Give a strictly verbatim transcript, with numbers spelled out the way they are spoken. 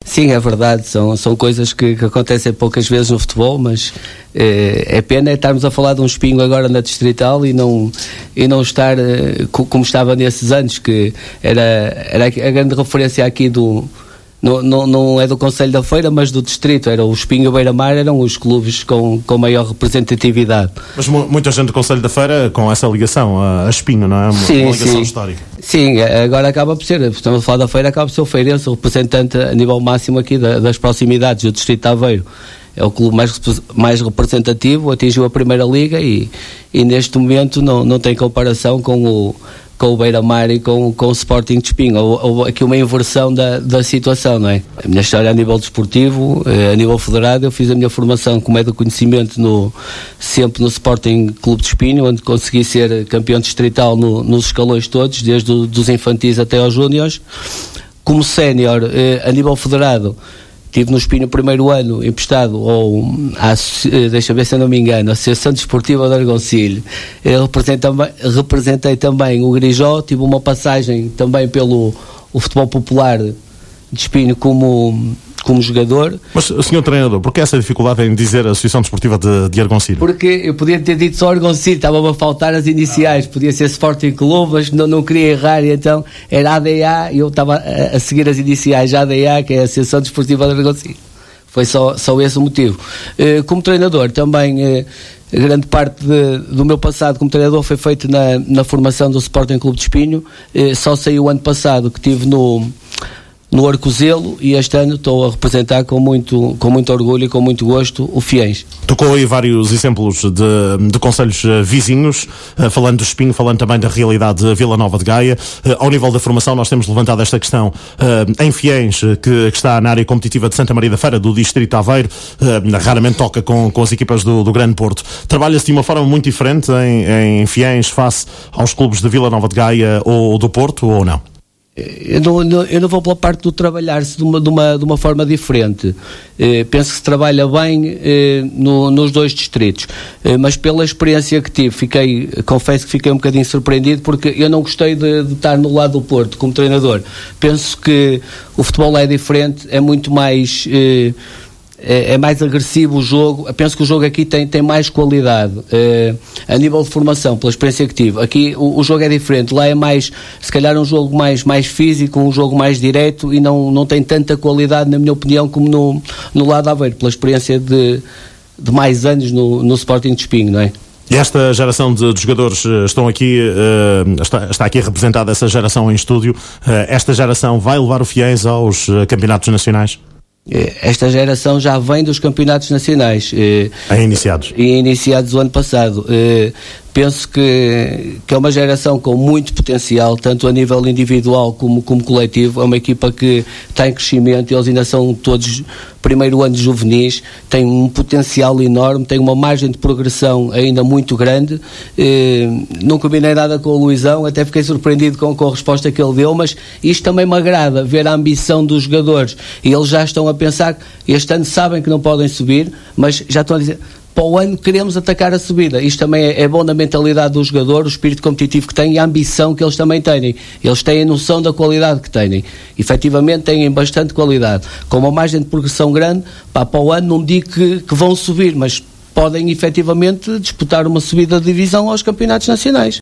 Sim, é verdade, são, são coisas que, que acontecem poucas vezes no futebol, mas eh, é pena é estarmos a falar de um Espinho agora na Distrital e não, e não estar eh, como estava nesses anos, que era, era a grande referência aqui do... Não, não, não é do Concelho da Feira, mas do Distrito. Era o Espinho e o Beira-Mar, eram os clubes com, com maior representatividade. Mas muita gente do Concelho da Feira com essa ligação a, a Espinho, não é? Uma, sim, uma ligação sim. histórica. Sim, agora acaba por ser, estamos a falar da Feira, acaba por ser o Feirense, o representante a nível máximo aqui da, das proximidades do Distrito de Aveiro. É o clube mais, mais representativo, atingiu a Primeira Liga e, e neste momento não, não tem comparação com o com o Beira-Mar e com, com o Sporting de Espinho. Houve aqui uma inversão da, da situação, não é? A minha história a nível desportivo, a nível federado, eu fiz a minha formação como é do conhecimento no, sempre no Sporting Clube de Espinho, onde consegui ser campeão distrital no, nos escalões todos, desde o, dos infantis até aos júniores. Como sénior, a nível federado, estive no Espinho o primeiro ano emprestado ao, à, deixa ver se eu não me engano, a Associação Desportiva de Argoncilho. Eu representei, representei também o Grijó, tive uma passagem também pelo o futebol popular de Espinho como, como jogador. Mas, senhor treinador, por que essa dificuldade em dizer a Associação Desportiva de, de Argoncilho? Porque eu podia ter dito só Argoncilho, estava-me a faltar as iniciais, podia ser Sporting Clube, mas não, não queria errar, e então era A D A e eu estava a, a seguir as iniciais A D A, que é a Associação Desportiva de Argoncilho. Foi só, só esse o motivo. Uh, como treinador, também uh, grande parte de, do meu passado como treinador foi feito na, na formação do Sporting Clube de Espinho. Uh, só saí o ano passado que estive no no Arcozelo e este ano estou a representar com muito, com muito orgulho e com muito gosto o Fiéis. Tocou aí vários exemplos de, de concelhos vizinhos, falando do Espinho, falando também da realidade de Vila Nova de Gaia. Ao nível da formação, nós temos levantado esta questão em Fiéis, que, que está na área competitiva de Santa Maria da Feira, do Distrito de Aveiro, raramente toca com, com as equipas do, do Grande Porto. Trabalha-se de uma forma muito diferente em, em Fiéis face aos clubes de Vila Nova de Gaia ou do Porto, ou não? Eu não, eu não vou pela parte do trabalhar-se de uma, de uma, de uma forma diferente. Eh, penso que se trabalha bem eh, no, nos dois distritos, eh, mas pela experiência que tive, fiquei, confesso que fiquei um bocadinho surpreendido, porque eu não gostei de, de estar no lado do Porto como treinador. Penso que o futebol é diferente, é muito mais... Eh, É, é mais agressivo o jogo. Eu penso que o jogo aqui tem, tem mais qualidade uh, a nível de formação, pela experiência que tive. Aqui o, o jogo é diferente, lá é mais, se calhar um jogo mais, mais físico, um jogo mais direto e não, não tem tanta qualidade, na minha opinião, como no, no lado de Aveiro, pela experiência de, de mais anos no, no Sporting de Espinho, não é? E esta geração de, de jogadores estão aqui, uh, está, está aqui representada essa geração em estúdio. Uh, esta geração vai levar o Fiéis aos uh, campeonatos nacionais? Esta geração já vem dos campeonatos nacionais. É iniciados. E iniciados o ano passado. Penso que, que é uma geração com muito potencial, tanto a nível individual como, como coletivo. É uma equipa que está em crescimento, eles ainda são todos primeiro ano de juvenis, têm um potencial enorme, têm uma margem de progressão ainda muito grande. Eh, não combinei nada com o Luizão, até fiquei surpreendido com, com a resposta que ele deu, mas isto também me agrada, ver a ambição dos jogadores. E eles já estão a pensar, este ano sabem que não podem subir, mas já estão a dizer... Para o ano queremos atacar a subida. Isto também é, é bom na mentalidade do jogador, o espírito competitivo que tem e a ambição que eles também têm. Eles têm a noção da qualidade que têm. Efetivamente têm bastante qualidade. Com uma margem de progressão grande, pá, para o ano não digo que, que vão subir, mas podem efetivamente disputar uma subida de divisão aos campeonatos nacionais.